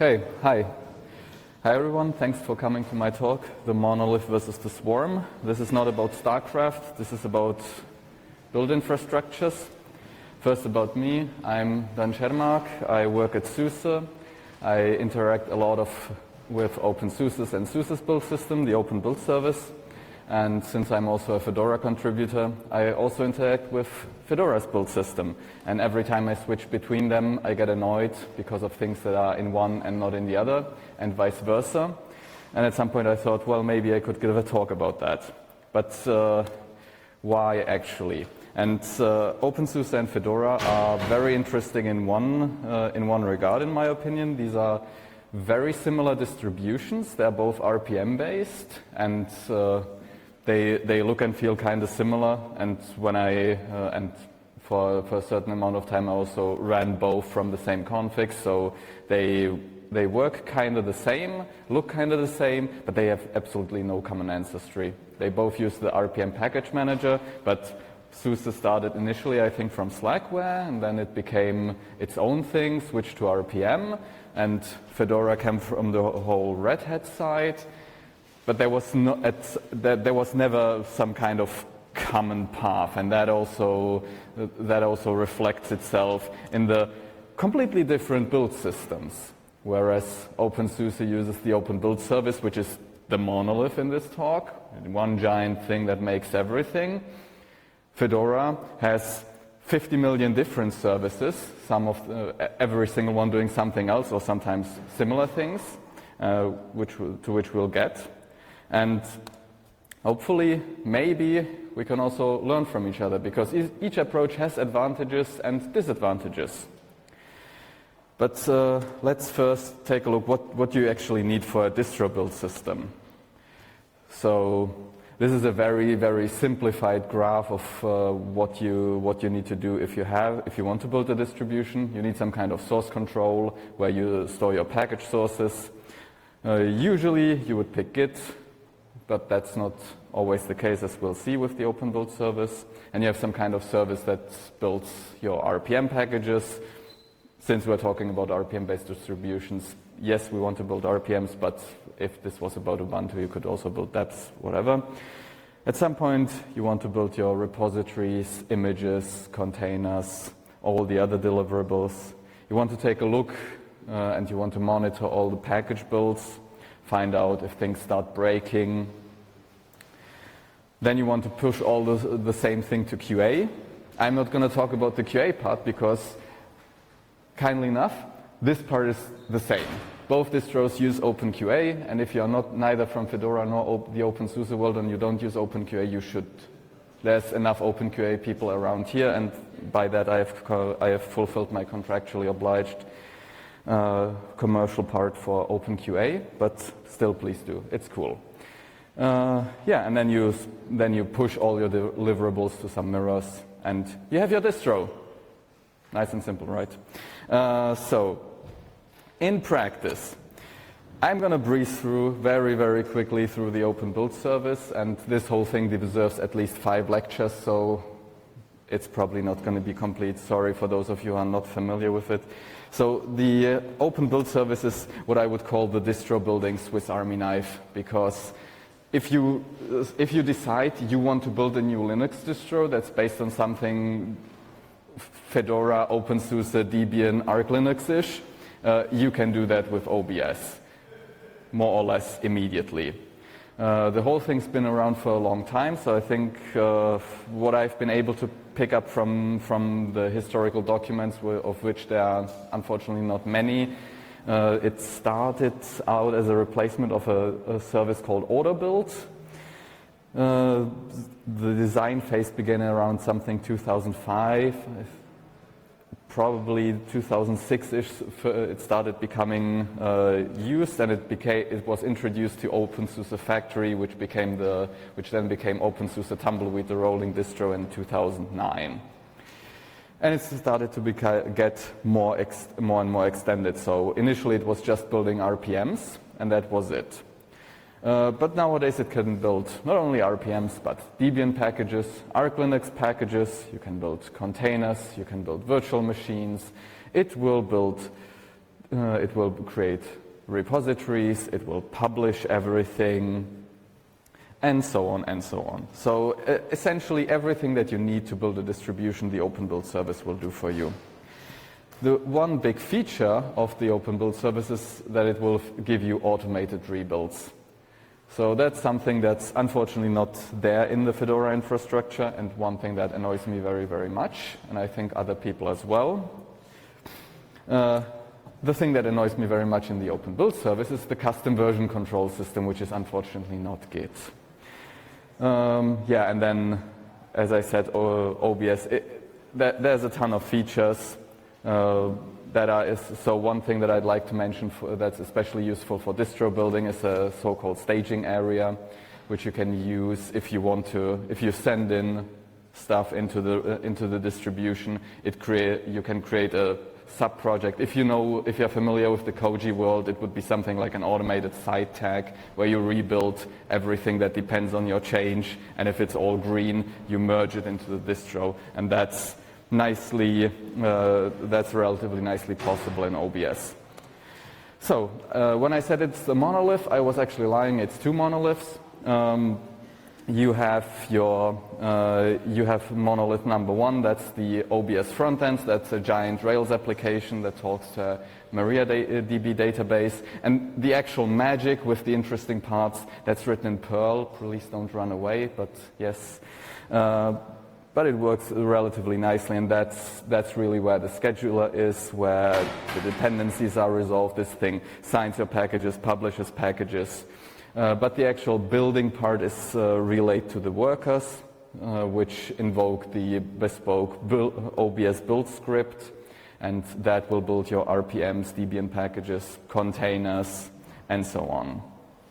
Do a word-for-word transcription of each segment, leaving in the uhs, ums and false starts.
Okay, hi. Hi everyone, thanks for coming to my talk, The Monolith versus the Swarm. This is not about StarCraft, this is about build infrastructures. First about me, I'm Dan Cermak, I work at SUSE. I interact a lot of with OpenSUSE's and SUSE's build system, the Open Build Service. And since I'm also a Fedora contributor, I also interact with Fedora's build system. And every time I switch between them, I get annoyed because of things that are in one and not in the other, and vice versa. And at some point I thought, well, maybe I could give a talk about that. But uh, why actually? And uh, OpenSUSE and Fedora are very interesting in one, uh, in one regard, in my opinion. These are very similar distributions. They're both R P M-based, and uh, They, they look and feel kind of similar, and when I uh, and for, for a certain amount of time I also ran both from the same config, so they they work kind of the same, look kind of the same, but they have absolutely no common ancestry. They both use the R P M package manager, but SUSE started initially, I think, from Slackware, and then it became its own thing, switched to R P M, and Fedora came from the whole Red Hat side. But there was no, at, there was never some kind of common path, and that also that also reflects itself in the completely different build systems. Whereas OpenSUSE uses the Open Build Service, which is the monolith in this talk, one giant thing that makes everything. Fedora has fifty million different services, some of the, every single one doing something else, or sometimes similar things, uh, which to which we'll get. And hopefully, maybe, we can also learn from each other, because each approach has advantages and disadvantages. But uh, let's first take a look what, what you actually need for a distro build system. So this is a very, very simplified graph of uh, what you what you need to do if you have if you want to build a distribution. You need some kind of source control where you store your package sources. Uh, usually, you would pick Git, but that's not always the case, as we'll see with the Open Build Service. And you have some kind of service that builds your R P M packages. Since we're talking about R P M-based distributions, yes, we want to build R P Ms, but if this was about Ubuntu, you could also build depths, whatever. At some point, you want to build your repositories, images, containers, all the other deliverables. You want to take a look uh, and you want to monitor all the package builds, find out if things start breaking. Then you want to push all the, the same thing to Q A. I'm not going to talk about the Q A part because, kindly enough, this part is the same. Both distros use OpenQA, and if you're not neither from Fedora nor op the OpenSUSE world and you don't use OpenQA, you should. There's enough OpenQA people around here, and by that I have, I have fulfilled my contractually obliged uh, commercial part for OpenQA, but still please do, it's cool. Uh, yeah, and then you, then you push all your deliverables to some mirrors, and you have your distro. Nice and simple, right? Uh, so, in practice, I'm going to breeze through very, very quickly through the Open Build Service, and this whole thing deserves at least five lectures, so it's probably not going to be complete. Sorry for those of you who are not familiar with it. So the uh, Open Build Service is what I would call the distro building Swiss Army knife, because if you, if you decide you want to build a new Linux distro that's based on something Fedora, OpenSUSE, Debian, Arch Linux-ish, uh, you can do that with O B S, more or less immediately. Uh, the whole thing's been around for a long time, so I think uh, what I've been able to pick up from, from the historical documents, of which there are unfortunately not many, uh, it started out as a replacement of a, a service called AutoBuild. Uh, the design phase began around something two thousand five, probably two thousand six-ish. It started becoming uh, used, and it became it was introduced to OpenSUSE Factory, which became the which then became OpenSUSE Tumbleweed, the rolling distro, in two thousand nine. And it started to beca get more ex more and more extended. So initially it was just building R P Ms, and that was it. Uh, but nowadays it can build not only R P Ms, but Debian packages, Arch Linux packages, you can build containers, you can build virtual machines. It will build uh, it will create repositories, it will publish everything, and so on and so on. So uh, essentially everything that you need to build a distribution, the Open Build service will do for you. The one big feature of the Open Build service is that it will give you automated rebuilds. So that's something that's unfortunately not there in the Fedora infrastructure, and one thing that annoys me very, very much, and I think other people as well. Uh, the thing that annoys me very much in the Open Build service is the custom version control system, which is unfortunately not Git. Um, yeah, and then, as I said, O B S, it, that, there's a ton of features. Uh, that are, is, so one thing that I'd like to mention for, that's especially useful for distro building is a so-called staging area, which you can use if you want to, if you send in stuff into the, uh, into the distribution, it create, you can create a sub-project. If you know, if you're familiar with the Koji world, it would be something like an automated site tag where you rebuild everything that depends on your change, and if it's all green, you merge it into the distro, and that's nicely, uh, that's relatively nicely possible in O B S. So, uh, when I said it's a monolith, I was actually lying, it's two monoliths. Um, you have your, uh, you have monolith number one, that's the O B S front end, that's a giant Rails application that talks to a MariaDB database, and the actual magic with the interesting parts, that's written in Perl, please don't run away, but yes. Uh, But it works relatively nicely, and that's, that's really where the scheduler is, where the dependencies are resolved. This thing signs your packages, publishes packages. Uh, but the actual building part is uh, relayed to the workers, uh, which invoke the bespoke build, O B S build script, and that will build your R P Ms, Debian packages, containers, and so on.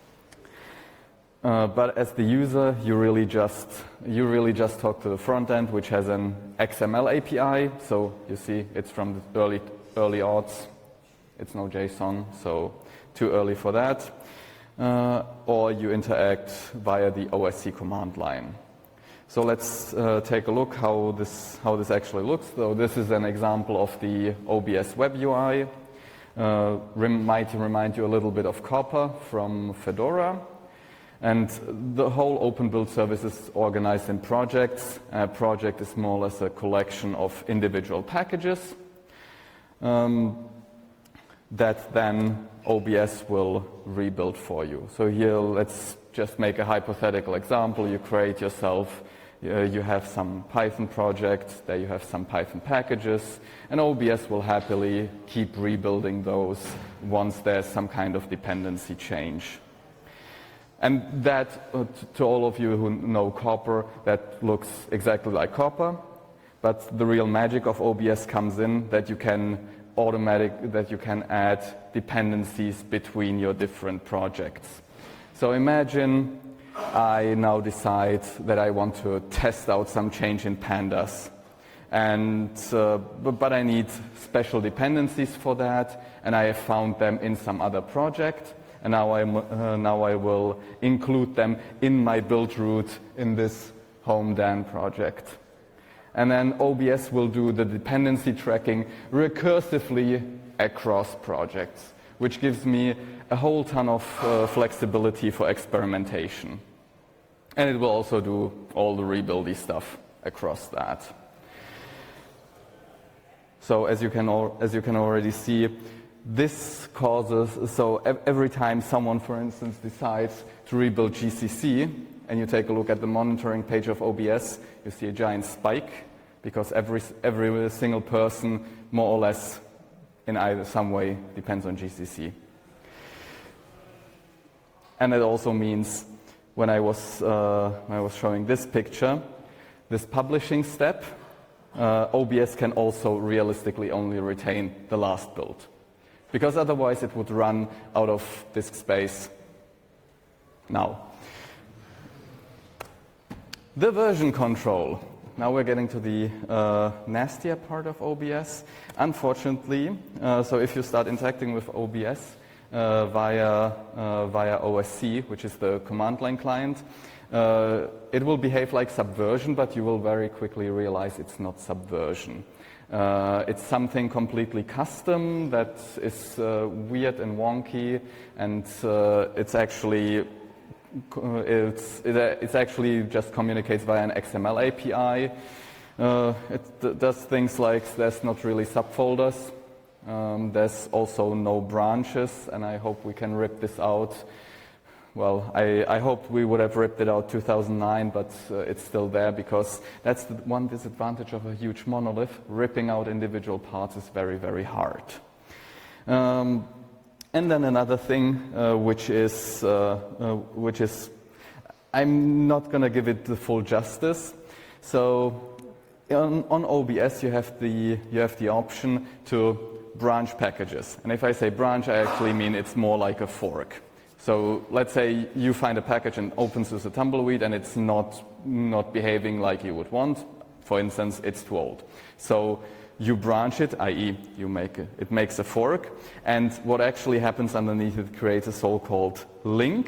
Uh, but as the user, you really just you really just talk to the front end, which has an X M L A P I. So you see, it's from the early early aughts. It's no JSON, so too early for that. Uh, or you interact via the O S C command line. So let's uh, take a look how this how this actually looks. So this is an example of the O B S web U I. Uh, rem might remind you a little bit of Copper from Fedora. And the whole Open Build service is organized in projects. A project is more or less a collection of individual packages um, that then O B S will rebuild for you. So here, let's just make a hypothetical example. You create yourself, uh, you have some Python project, there you have some Python packages, and O B S will happily keep rebuilding those once there's some kind of dependency change. And that, uh, to all of you who know Copper, that looks exactly like Copper, but the real magic of O B S comes in that you can automatic, that you can add dependencies between your different projects. So imagine I now decide that I want to test out some change in pandas, and uh, but, but I need special dependencies for that, and I have found them in some other project. And now, I'm, uh, now I will include them in my build route in this home Dan project. And then O B S will do the dependency tracking recursively across projects, which gives me a whole ton of uh, flexibility for experimentation. And it will also do all the rebuildy stuff across that. So as you can, al as you can already see, this causes, so every time someone, for instance, decides to rebuild G C C, and you take a look at the monitoring page of O B S, you see a giant spike, because every, every single person, more or less, in either some way, depends on G C C. And it also means, when I was, uh, when I was showing this picture, this publishing step, uh, O B S can also realistically only retain the last build, because otherwise it would run out of disk space now. The version control. Now we're getting to the uh, nastier part of O B S. Unfortunately, uh, so if you start interacting with O B S uh, via, uh, via O S C, which is the command line client, Uh, it will behave like Subversion, but you will very quickly realize it's not Subversion. Uh, it's something completely custom that is uh, weird and wonky, and uh, it's actually it's it, it's actually just communicates via an X M L A P I. Uh, it d does things like there's not really subfolders. Um, there's also no branches, and I hope we can rip this out. Well, I, I hope we would have ripped it out two thousand nine, but uh, it's still there because that's the one disadvantage of a huge monolith. Ripping out individual parts is very, very hard. Um, and then another thing, uh, which is, uh, uh, which is, I'm not going to give it the full justice. So on, on O B S, you have the you have the option to branch packages, and if I say branch, I actually mean it's more like a fork. So let's say you find a package in OpenSUSE Tumbleweed and it's not, not behaving like you would want. For instance, it's too old. So you branch it, that is you make a, it makes a fork, and what actually happens underneath it creates a so-called link,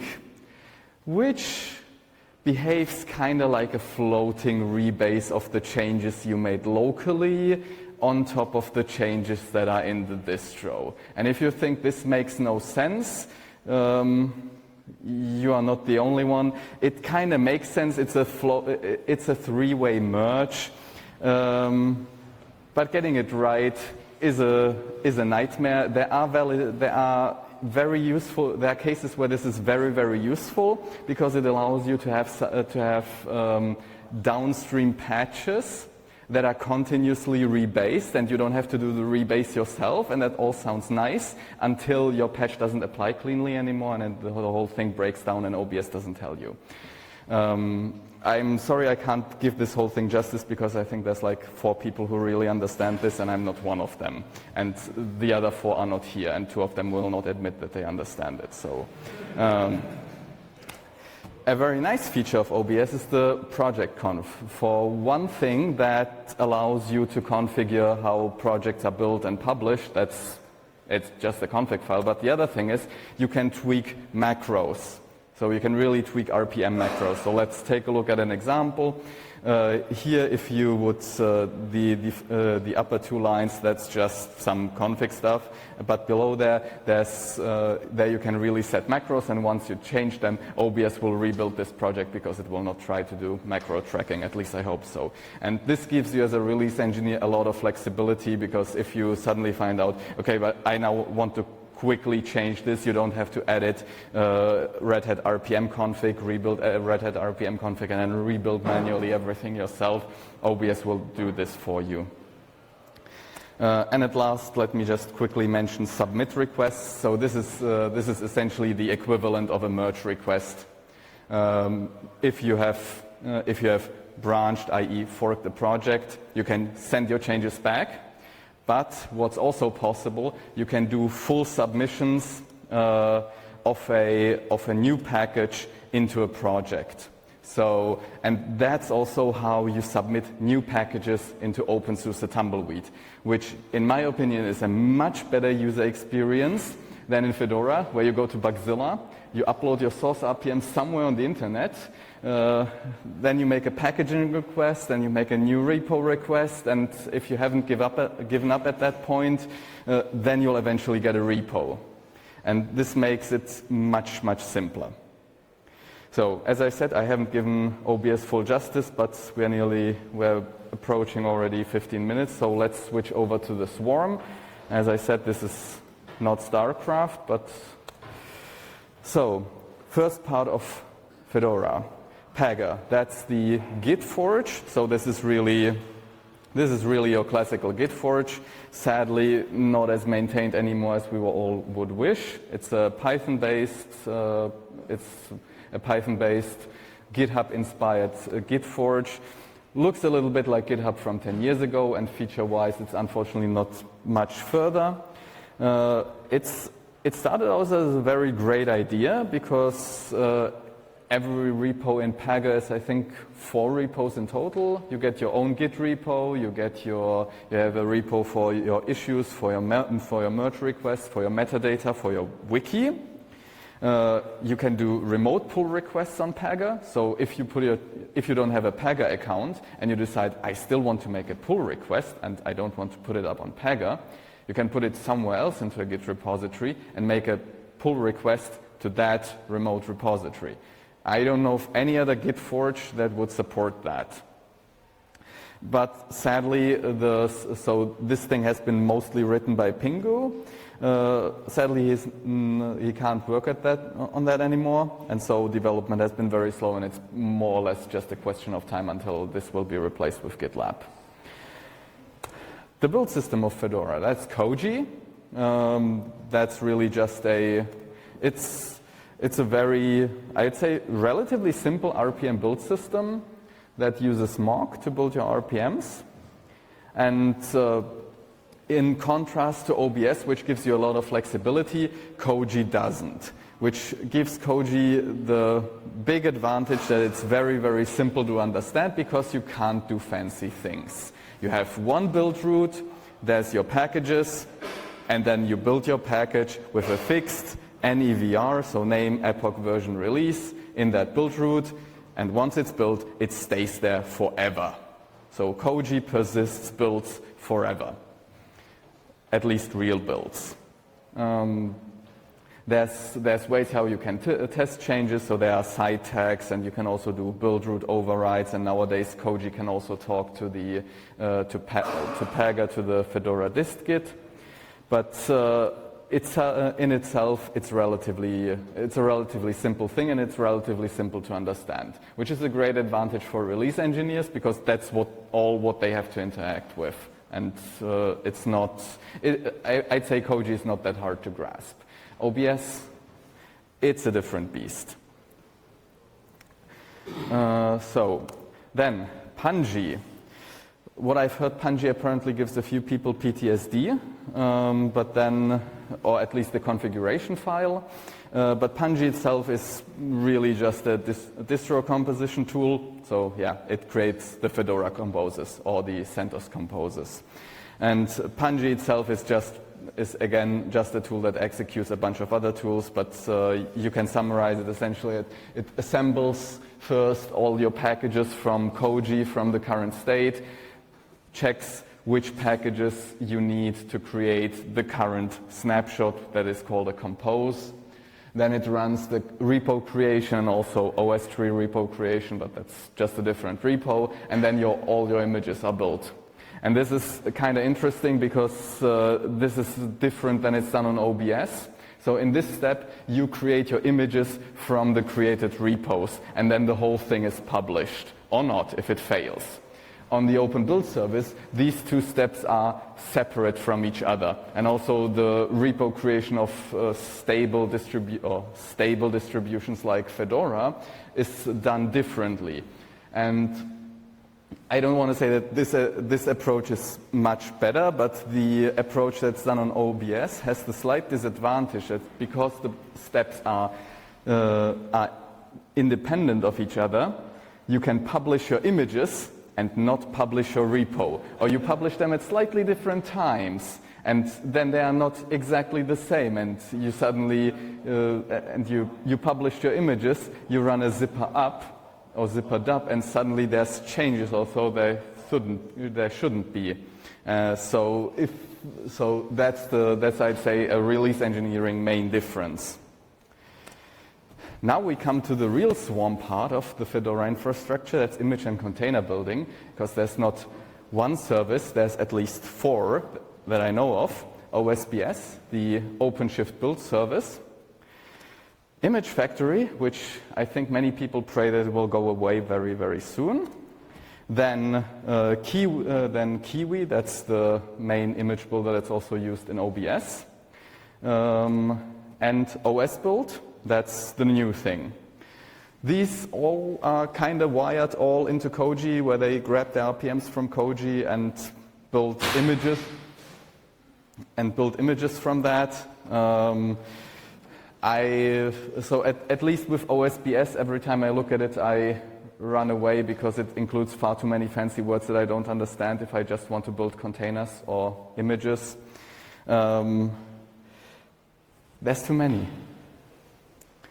which behaves kind of like a floating rebase of the changes you made locally on top of the changes that are in the distro. And if you think this makes no sense, Um, you are not the only one. It kind of makes sense. It's a flow, it's a three-way merge, um, but getting it right is a is a nightmare. There are valid, there are very useful. There are cases where this is very very useful because it allows you to have uh, to have um, downstream patches that are continuously rebased, and you don't have to do the rebase yourself, and that all sounds nice until your patch doesn't apply cleanly anymore, and then the whole thing breaks down and O B S doesn't tell you. Um, I'm sorry I can't give this whole thing justice because I think there's like four people who really understand this, and I'm not one of them. And the other four are not here, and two of them will not admit that they understand it. So. Um, A very nice feature of O B S is the project conf. For one thing, that allows you to configure how projects are built and published. That's it's just a config file. But the other thing is you can tweak macros. So you can really tweak R P M macros. So let's take a look at an example. Uh, here, if you would, uh, the, the, uh, the upper two lines, that's just some config stuff. But below there, there's, uh, there you can really set macros, and once you change them, O B S will rebuild this project because it will not try to do macro tracking, at least I hope so. And this gives you as a release engineer a lot of flexibility, because if you suddenly find out, okay, but I now want to quickly change this, you don't have to edit uh, Red Hat R P M config, rebuild uh, Red Hat R P M config, and then rebuild manually everything yourself. O B S will do this for you. Uh, and at last, let me just quickly mention submit requests. So this is, uh, this is essentially the equivalent of a merge request. Um, if you have, uh, if you have branched, that is forked the project, you can send your changes back. But what's also possible, you can do full submissions uh, of, a, of a new package into a project. So, and that's also how you submit new packages into OpenSUSE Tumbleweed, which in my opinion is a much better user experience than in Fedora, where you go to Bugzilla, you upload your source R P M somewhere on the internet, uh, then you make a packaging request, then you make a new repo request, and if you haven't give up at, given up at that point, uh, then you'll eventually get a repo. And this makes it much, much simpler. So, as I said, I haven't given O B S full justice, but we're nearly, we're approaching already fifteen minutes, so let's switch over to the Swarm. As I said, this is not StarCraft, but so, first part of Fedora, Pagure. That's the Git forge. So this is really, this is really your classical Git forge. Sadly, not as maintained anymore as we all would wish. It's a Python-based, uh, it's a Python-based, GitHub-inspired uh, Git forge. Looks a little bit like GitHub from ten years ago, and feature-wise, it's unfortunately not much further. Uh, it's It started out as a very great idea because uh, every repo in Pagure is, I think, four repos in total. You get your own Git repo, you get your, you have a repo for your issues, for your for your merge requests, for your metadata, for your wiki. Uh, you can do remote pull requests on Pagure. So if you put your, if you don't have a Pagure account and you decide, I still want to make a pull request and I don't want to put it up on Pagure, you can put it somewhere else into a Git repository and make a pull request to that remote repository. I don't know of any other Git forge that would support that. But sadly, the, so this thing has been mostly written by Pingu. Uh, sadly, he's, mm, he can't work at that, on that anymore, and so development has been very slow, and it's more or less just a question of time until this will be replaced with GitLab. The build system of Fedora, that's Koji. Um, that's really just a, it's, it's a very, I'd say, relatively simple R P M build system that uses Mock to build your R P Ms. And uh, in contrast to O B S, which gives you a lot of flexibility, Koji doesn't, which gives Koji the big advantage that it's very, very simple to understand because you can't do fancy things. You have one build root, there's your packages, and then you build your package with a fixed N E V R, so name, epoch, version, release, in that build root, and once it's built, it stays there forever. So Koji persists builds forever. At least real builds. Um, there's, there's ways how you can t test changes, so there are side tags, and you can also do build root overrides, and nowadays Koji can also talk to the uh, to, pa to Pagure, to the Fedora dist-git. But uh, it's, uh, in itself, it's relatively it's a relatively simple thing, and it's relatively simple to understand, which is a great advantage for release engineers because that's what all what they have to interact with. And uh, it's not, it, I, I'd say Koji is not that hard to grasp. O B S, it's a different beast. Uh, so, then, Punji. What I've heard, Punji apparently gives a few people P T S D, um, but then, or at least the configuration file. Uh, but Punji itself is really just a, dis a distro composition tool. So yeah, it creates the Fedora composes or the CentOS composes. And Punji itself is just is again just a tool that executes a bunch of other tools, but uh, you can summarize it essentially. It, it assembles first all your packages from Koji from the current state, checks which packages you need to create the current snapshot that is called a compose. Then it runs the repo creation and also O S tree repo creation, but that's just a different repo. And then your, all your images are built. And this is kind of interesting because uh, this is different than it's done on O B S. So in this step, you create your images from the created repos, and then the whole thing is published, or not, if it fails. On the Open Build service, these two steps are separate from each other, and also the repo creation of uh, stable, distribu or stable distributions like Fedora is done differently. And I don't want to say that this, uh, this approach is much better, but the approach that's done on O B S has the slight disadvantage that because the steps are, uh, are independent of each other, you can publish your images and not publish your repo. Or you publish them at slightly different times, and then they are not exactly the same, and you suddenly, uh, and you, you published your images, you run a zipper up, or zippered up, and suddenly there's changes, although there shouldn't, there shouldn't be. Uh, so, if, so that's, the, that's, I'd say, a release engineering main difference. Now we come to the real swarm part of the Fedora infrastructure, that's image and container building, because there's not one service, there's at least four that I know of. O S B S, the OpenShift build service. Image Factory, which I think many people pray that it will go away very, very soon. Then, uh, Kiwi, uh, then Kiwi, that's the main image builder that's also used in O B S. Um, and O S Build, that's the new thing. These all are kind of wired all into Koji, where they grab the R P Ms from Koji and build images, and build images from that. Um, I, so at, at least with O S B S, every time I look at it, I run away because it includes far too many fancy words that I don't understand if I just want to build containers or images. Um, there's too many.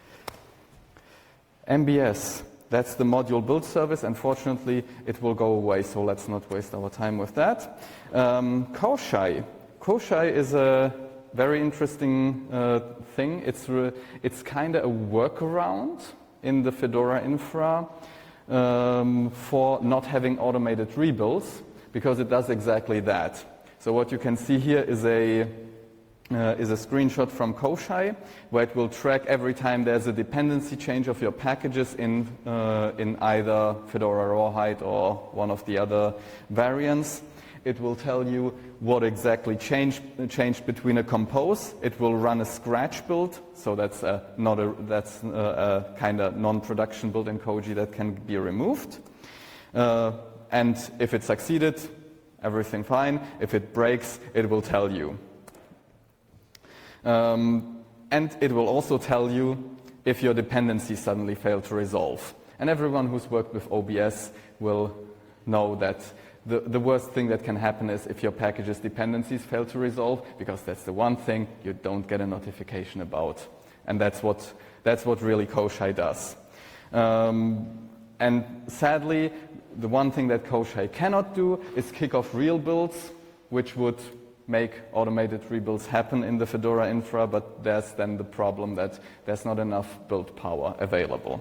M B S, that's the module build service. Unfortunately, it will go away, so let's not waste our time with that. Um, Koshai. Koshai is a very interesting uh, thing. It's, re it's kind of a workaround in the Fedora infra um, for not having automated rebuilds, because it does exactly that. So what you can see here is a Uh, is a screenshot from Koshai, where it will track every time there's a dependency change of your packages in, uh, in either Fedora Rawhide or one of the other variants. It will tell you what exactly changed, changed between a compose. It will run a scratch build, so that's a, not a, that's a, a kind of non-production build in Koji that can be removed. Uh, and if it succeeded, everything fine. If it breaks, it will tell you. Um, and it will also tell you if your dependencies suddenly fail to resolve. And everyone who's worked with O B S will know that the, the worst thing that can happen is if your package's dependencies fail to resolve, because that's the one thing you don't get a notification about. And that's what, that's what really Koshai does. Um, and sadly, the one thing that Koshai cannot do is kick off real builds, which would make automated rebuilds happen in the Fedora infra, but there's then the problem that there's not enough build power available.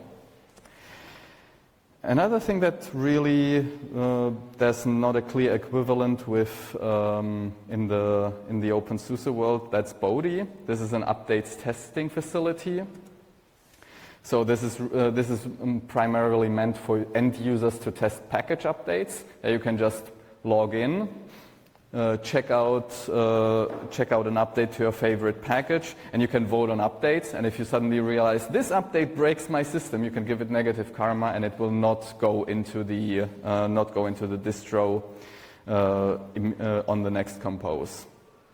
Another thing that really uh, there's not a clear equivalent with um, in the in the OpenSUSE world, that's Bodhi. This is an updates testing facility. So this is uh, this is primarily meant for end users to test package updates. There you can just log in. Uh, check out uh, check out an update to your favorite package, and you can vote on updates. And if you suddenly realize this update breaks my system, you can give it negative karma, and it will not go into the uh, not go into the distro uh, im, uh, on the next compose.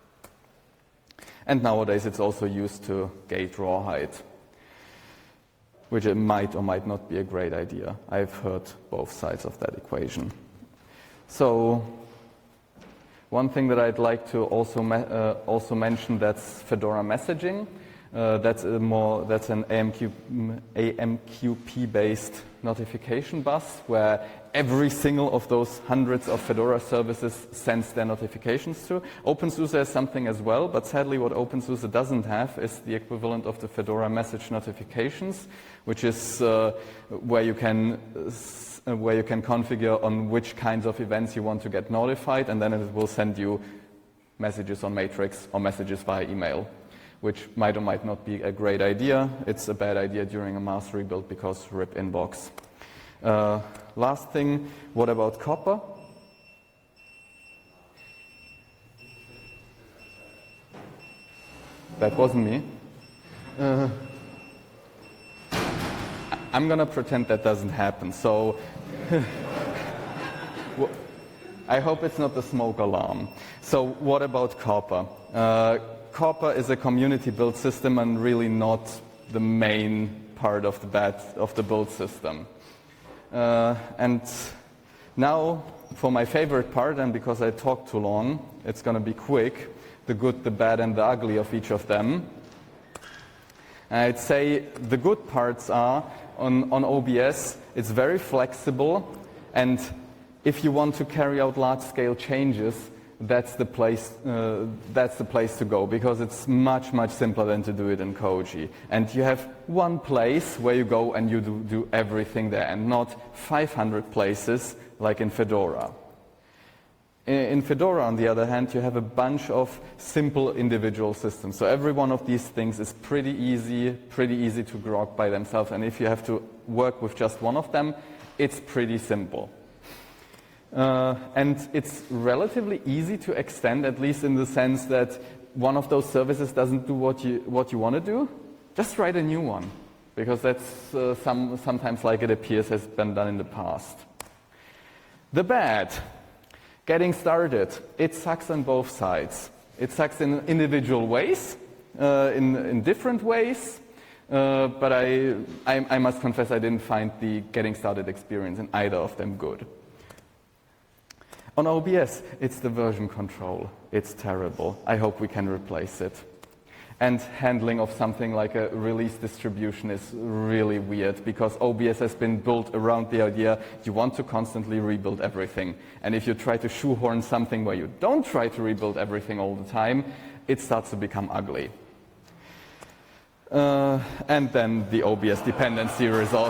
And nowadays, it's also used to gate Rawhide, which it might or might not be a great idea. I've heard both sides of that equation. So. One thing that I'd like to also uh, also mention, that's Fedora messaging. Uh, that's a more that's an A M Q P-based notification bus where every single of those hundreds of Fedora services sends their notifications to. OpenSUSE has something as well, but sadly what OpenSUSE doesn't have is the equivalent of the Fedora message notifications, which is uh, where you can uh, where you can configure on which kinds of events you want to get notified, and then it will send you messages on Matrix or messages via email, which might or might not be a great idea. It's a bad idea during a mass rebuild because rip inbox. Uh, last thing, what about Copper? That wasn't me. Uh, I'm gonna pretend that doesn't happen. So I hope it's not the smoke alarm. So what about Copper? Uh, Copper is a community build system and really not the main part of the, bad, of the build system. Uh, and now for my favorite part, and because I talked too long, it's going to be quick, the good, the bad, and the ugly of each of them. I'd say the good parts are, on, on O B S, it's very flexible, and if you want to carry out large-scale changes, that's the place uh, that's the place to go, because it's much much simpler than to do it in Koji, and you have one place where you go and you do, do everything there, and not five hundred places like in Fedora. In, in Fedora, on the other hand, you have a bunch of simple individual systems, so every one of these things is pretty easy pretty easy to grok by themselves, and if you have to work with just one of them, it's pretty simple. Uh, and it's relatively easy to extend, at least in the sense that one of those services doesn't do what you what you want to do. Just write a new one, because that's uh, some sometimes, like it appears, has been done in the past. The bad, getting started. It sucks on both sides. It sucks in individual ways, uh, in in different ways. Uh, but I, I I must confess I didn't find the getting started experience in either of them good. On O B S, it's the version control. It's terrible. I hope we can replace it. And handling of something like a release distribution is really weird because O B S has been built around the idea you want to constantly rebuild everything. And if you try to shoehorn something where you don't try to rebuild everything all the time, it starts to become ugly. Uh, and then the O B S dependency result.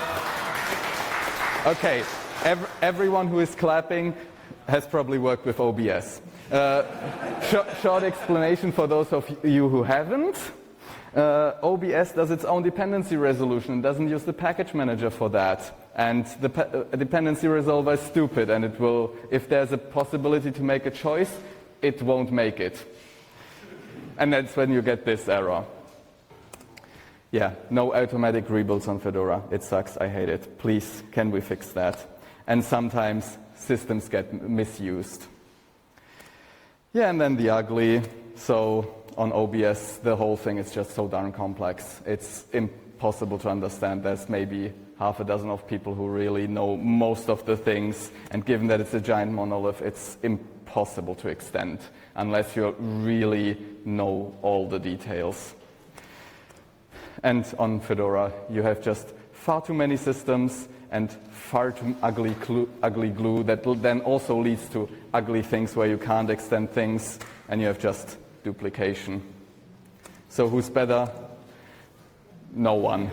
Okay, ev everyone who is clapping has probably worked with O B S. Uh, sh short explanation for those of you who haven't. Uh, O B S does its own dependency resolution and doesn't use the package manager for that. And the uh, dependency resolver is stupid, and it will, if there's a possibility to make a choice, it won't make it. And that's when you get this error. Yeah, no automatic rebuilds on Fedora. It sucks, I hate it. Please, can we fix that? And sometimes systems get misused. Yeah, and then the ugly. So on O B S, the whole thing is just so darn complex. It's impossible to understand. There's maybe half a dozen of people who really know most of the things. And given that it's a giant monolith, it's impossible to extend unless you really know all the details. And on Fedora, you have just far too many systems and far too ugly glue, ugly glue that then also leads to ugly things where you can't extend things, and you have just duplication. So who's better? No one.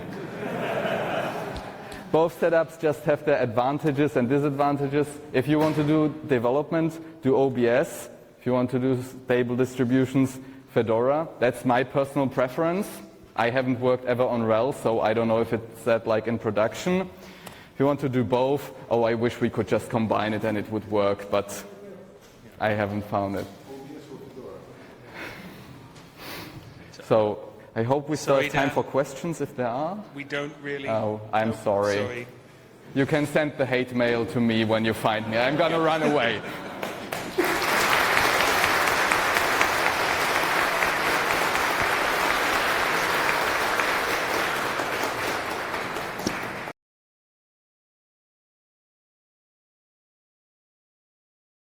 Both setups just have their advantages and disadvantages. If you want to do development, do O B S. If you want to do stable distributions, Fedora. That's my personal preference. I haven't worked ever on RHEL, so I don't know if it's that like in production. If you want to do both, oh, I wish we could just combine it and it would work, but I haven't found it. So I hope we still have time for questions if there are. We don't really. Oh, I'm no, sorry. sorry. You can send the hate mail to me when you find me. I'm going to run away.